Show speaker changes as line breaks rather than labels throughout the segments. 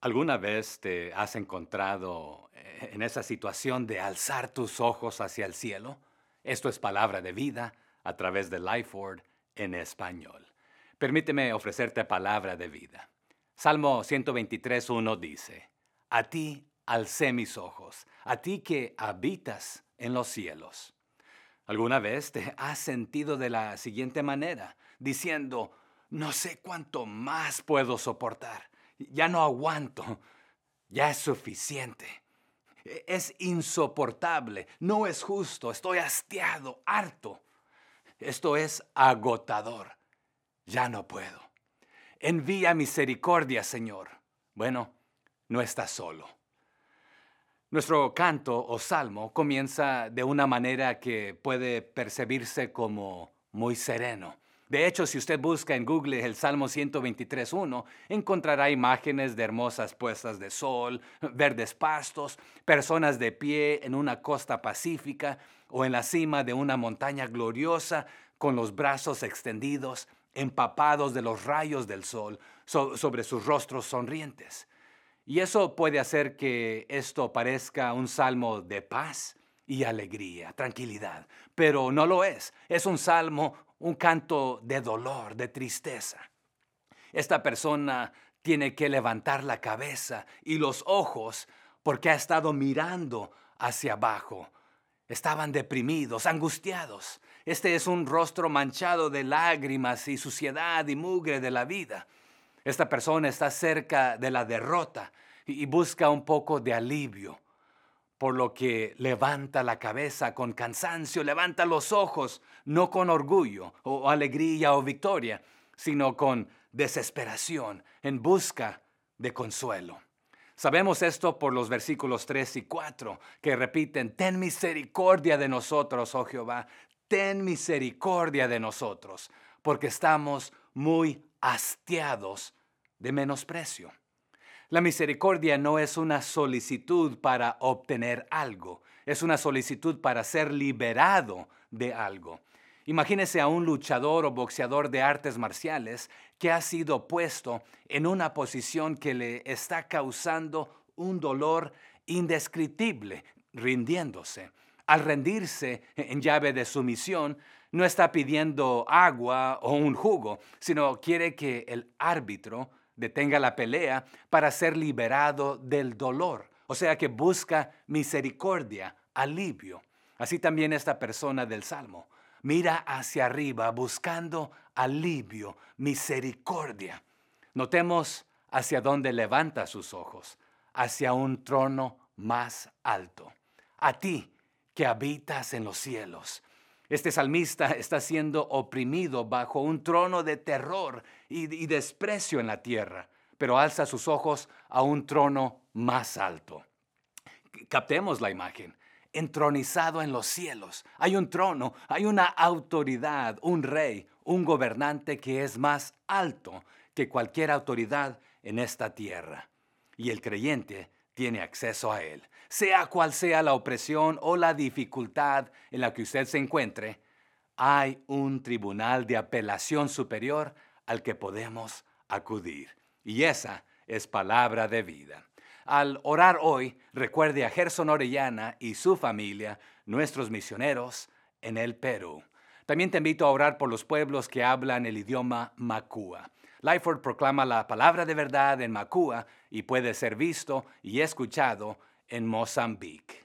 ¿Alguna vez te has encontrado en esa situación de alzar tus ojos hacia el cielo? Esto es palabra de vida a través de Lifeword en español. Permíteme ofrecerte palabra de vida. Salmo 123:1 dice, A ti alcé mis ojos, a ti que habitas en los cielos. ¿Alguna vez te has sentido de la siguiente manera, diciendo, no sé cuánto más puedo soportar, ya no aguanto, ya es suficiente, es insoportable, no es justo, estoy hastiado, harto, esto es agotador, ya no puedo? Envía misericordia, Señor. Bueno, no estás solo. Nuestro canto o salmo comienza de una manera que puede percibirse como muy sereno. De hecho, si usted busca en Google el Salmo 123:1, encontrará imágenes de hermosas puestas de sol, verdes pastos, personas de pie en una costa pacífica o en la cima de una montaña gloriosa con los brazos extendidos, empapados de los rayos del sol sobre sus rostros sonrientes. Y eso puede hacer que esto parezca un salmo de paz y alegría, tranquilidad, pero no lo es. Es un salmo, un canto de dolor, de tristeza. Esta persona tiene que levantar la cabeza y los ojos porque ha estado mirando hacia abajo. Estaban deprimidos, angustiados. Este es un rostro manchado de lágrimas y suciedad y mugre de la vida. Esta persona está cerca de la derrota y busca un poco de alivio, por lo que levanta la cabeza con cansancio, levanta los ojos, no con orgullo o alegría o victoria, sino con desesperación, en busca de consuelo. Sabemos esto por los versículos 3 y 4, que repiten, ten misericordia de nosotros, oh Jehová, ten misericordia de nosotros, porque estamos muy hastiados de menosprecio. La misericordia no es una solicitud para obtener algo, es una solicitud para ser liberado de algo. Imagínese a un luchador o boxeador de artes marciales que ha sido puesto en una posición que le está causando un dolor indescriptible, rindiéndose. Al rendirse en llave de sumisión, no está pidiendo agua o un jugo, sino quiere que el árbitro detenga la pelea para ser liberado del dolor. O sea que busca misericordia, alivio. Así también esta persona del Salmo mira hacia arriba buscando alivio, misericordia. Notemos hacia dónde levanta sus ojos, hacia un trono más alto. A ti que habitas en los cielos. Este salmista está siendo oprimido bajo un trono de terror y desprecio en la tierra, pero alza sus ojos a un trono más alto. Captemos la imagen. Entronizado en los cielos. Hay un trono, hay una autoridad, un rey, un gobernante que es más alto que cualquier autoridad en esta tierra. Y el creyente tiene acceso a él. Sea cual sea la opresión o la dificultad en la que usted se encuentre, hay un tribunal de apelación superior al que podemos acudir. Y esa es palabra de vida. Al orar hoy, recuerde a Gerson Orellana y su familia, nuestros misioneros en el Perú. También te invito a orar por los pueblos que hablan el idioma Makua. Lifeword proclama la palabra de verdad en Makua y puede ser visto y escuchado en Mozambique.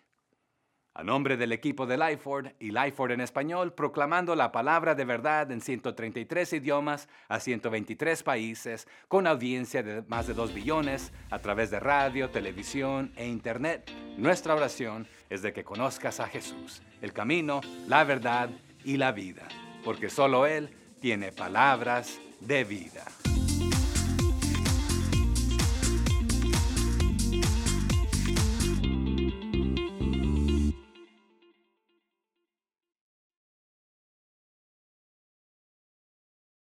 A nombre del equipo de Lifeword y Lifeword en español, proclamando la palabra de verdad en 133 idiomas a 123 países, con audiencia de más de 2 billones a través de radio, televisión e internet. Nuestra oración es de que conozcas a Jesús, el camino, la verdad y la vida, porque solo Él tiene palabras de vida.